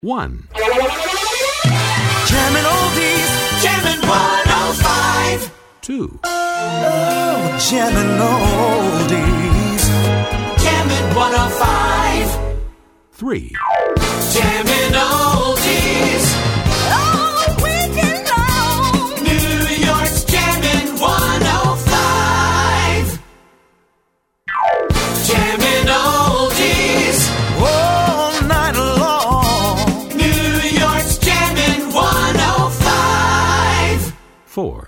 1, Jammin' oldies, jammin' 105. 2, Oh, jammin' oldies, jammin' 105. 3, Jammin' oldies, all weekend long. New York's jammin' 105. Jammin' oldies, all night long. New York's jammin' 105. 4,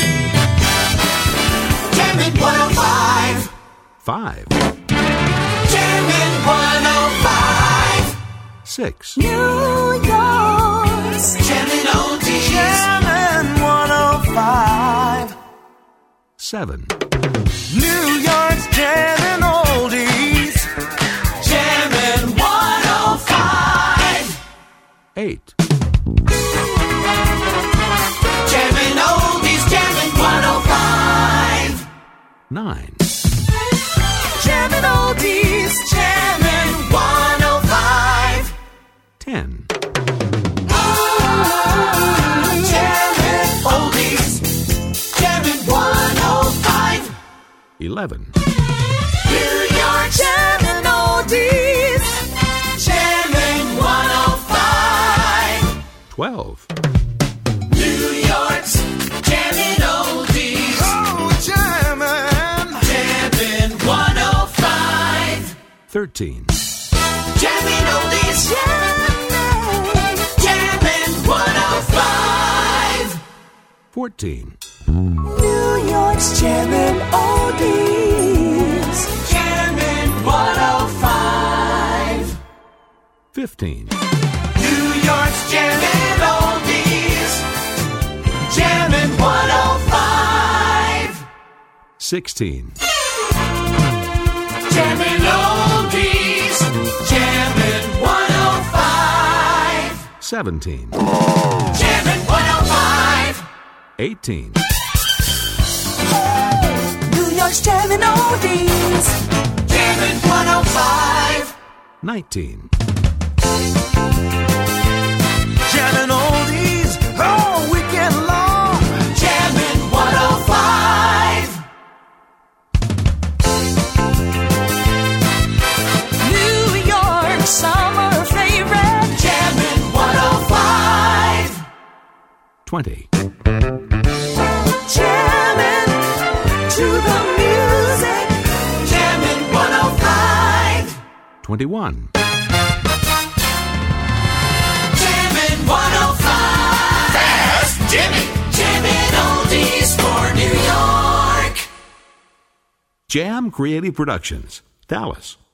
Jammin' 105. 5, Jammin' 105. 6, New York's jammin' oldies, jammin' 105. 7, New York's jammin' oldies, jammin' 105. 8, Jammin' oldies, jammin' 105. 9, Jammin' oldies, jammin' 105. 10, Jammin' oldies, jammin' 105. 11, New York jammin' oldies, jammin' 105. 12, New York's jammin' oldies, oh, jammin' 105. 13, Jammin' oldies, jammin' 105. 14, New York's jammin' oldies, jammin' 105. 15, New York's jammin' oldies, jammin' 105. 16, Jammin' oldies, jammin' 105. 17, Jammin' 105. 18, New York's jammin' oldies, jammin' 105. 19, Jammin' oldies all weekend long. Jammin' 105. New York summer favorite. Jammin' 105. 20, Jammin' to the music. Jammin' 105. 21, Jammin' 105. Fast Jimmy. Jammin' oldies for New York. Jam Creative Productions, Dallas.